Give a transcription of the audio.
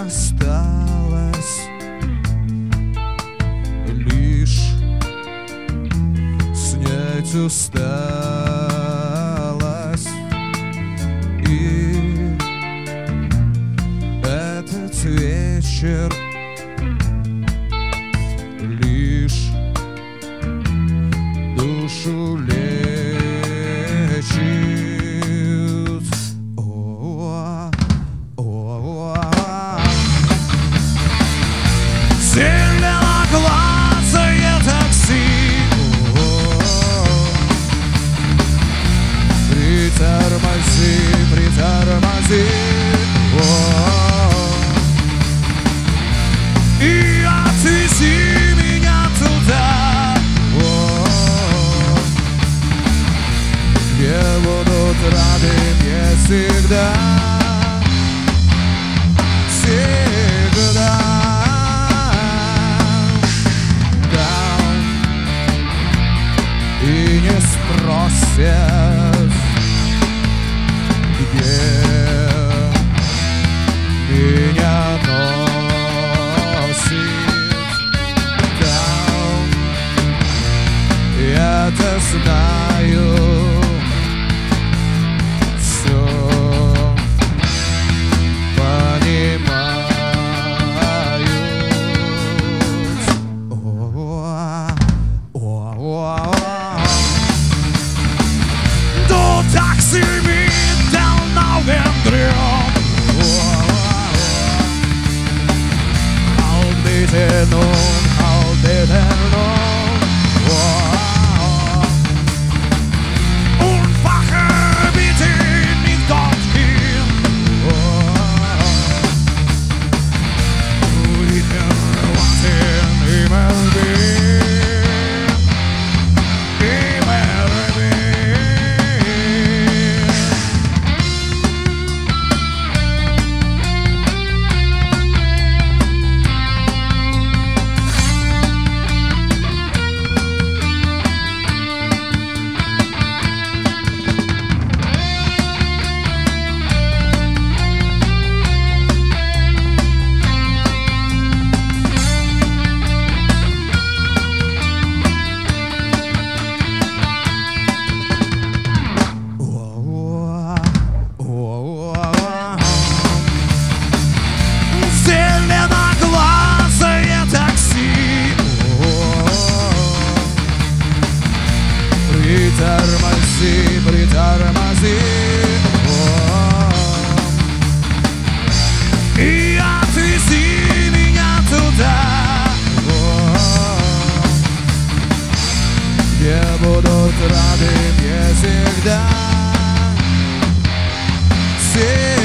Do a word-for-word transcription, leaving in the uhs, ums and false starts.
осталось лишь снять усталость. И этот вечер лишь душу лечит. О, о, о, о. Зеленоглазое такси, притормози, притормози, и отвези меня туда, где будут рады мне всегда, всегда. Там и не спросят, где меня носит. Там я-то знаю все, понимают. О-о-о-о. Då taxibilen avvänder aldrig till någon, aldrig till någon. Und wache bitte nicht dorthin. Ich kann warten immer wieder, immer wieder. Зеленоглазое такси, притормози, притормози, и отвези меня туда, где будут рады мне всегда, всегда.